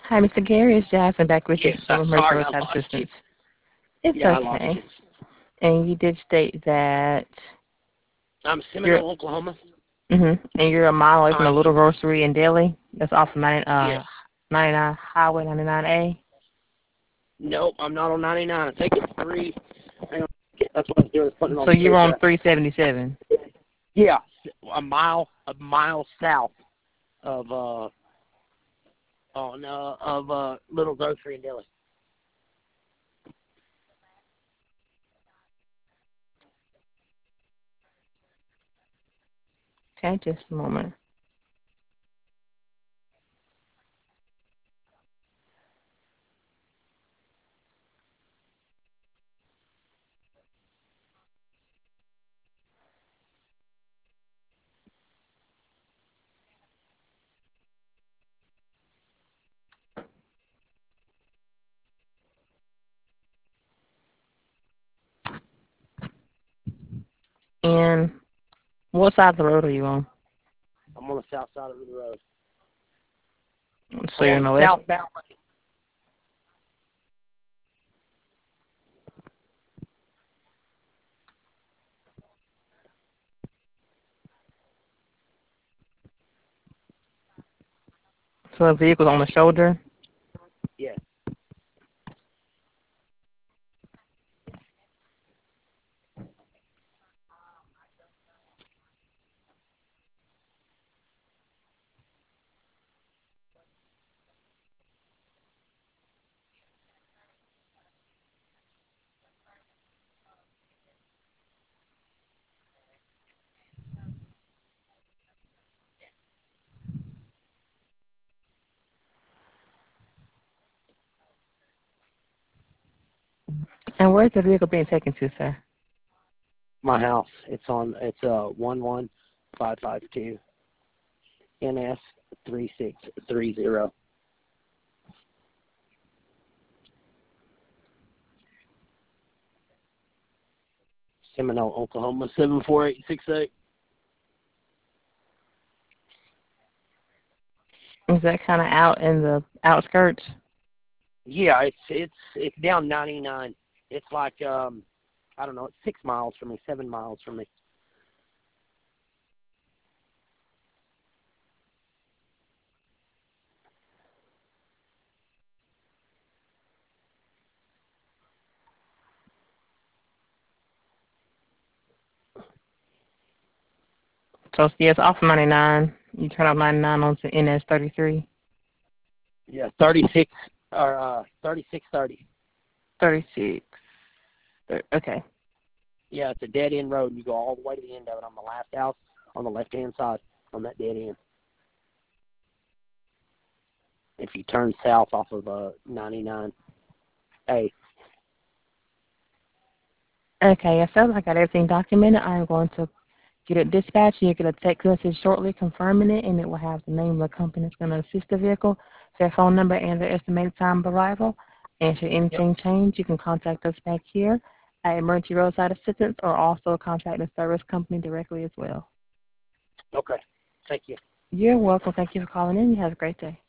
Hi, Mr. Gary. It's Jasmine back with you Yes, from Emergency sorry, I Roadside lost you. Assistance. It's Yeah, I lost okay. you. And you did state that I'm you're Seminole, Oklahoma. and you're a mile away from the Um, Little Grocery in Delhi. That's off of yes. 99 Highway 99A. Nope, I'm not on 99. I think it's 3. Hang on. That's what I was doing, is putting it on So the you're street on address. 377. Yeah, a mile south of Little Grocery in Delhi. Okay, just a moment. And what side of the road are you on? I'm on the south side of the road. So I'm you're on in the the west. southbound lane. So the vehicle's on the shoulder. Yeah. And where's the vehicle being taken to, sir? My house. It's 11552 NS 3630. Seminole, Oklahoma 74868. Is that kind of out in the outskirts? Yeah, it's down 99. It's like I don't know, it's 6 miles from me, 7 miles from me. So yes, off of 99. You turn off 99 onto NS 33. Yeah, 36 or 3630. 36. Okay. Yeah, it's a dead end road. You go all the way to the end of it on the last house on the left hand side on that dead end. If you turn south off of 99A. Okay, yes, sir. I got everything documented. I'm going to get it dispatched. You'll get a text message shortly confirming it, and it will have the name of the company that's going to assist the vehicle, their phone number, and their estimated time of arrival. And should Yep. anything change, you can contact us back here at Emergency Roadside Assistance or also contact the service company directly as well. Okay. Thank you. You're welcome. Thank you for calling in. You have a great day.